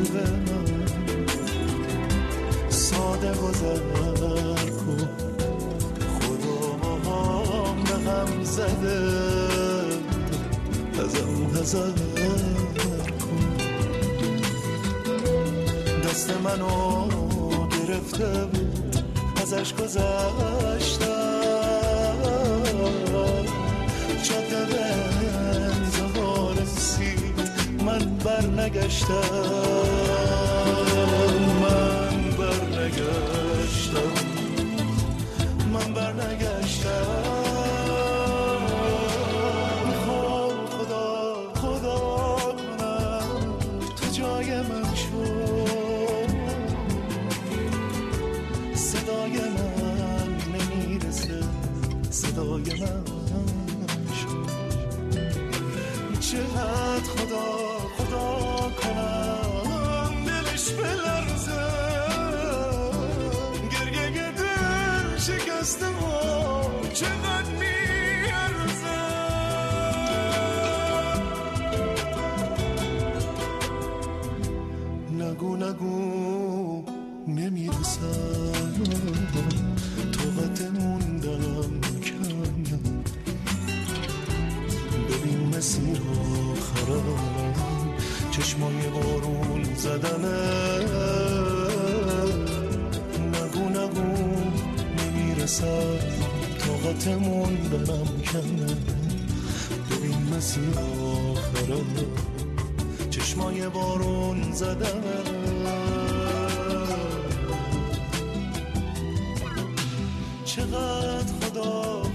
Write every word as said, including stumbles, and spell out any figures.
قلب من ساده گذر کن، خدا هم به هم زده ازم حذر کن. دست منو گرفته بود ازش گذشتم، جاده به انتها رسید من بر نگشتم، من بر نگشتم، من بر نگشتم. میخوام خدا خدا کنم تو جای من شو، صدای من نمیرسه صدای من شو. چقدر خدا خدا کنم دلش بلرزه، گریه دل شکسته و چقدر میارزه. نگو نگو نمیرسم، طاقت موندم کم، ببین مسیر آخرم چشمای بارون زدنه. نگو نگو نمیرسم، طاقت موندنم کمه، ببین مسیر آخرم چشمای بارون زدنه. چقدر خدا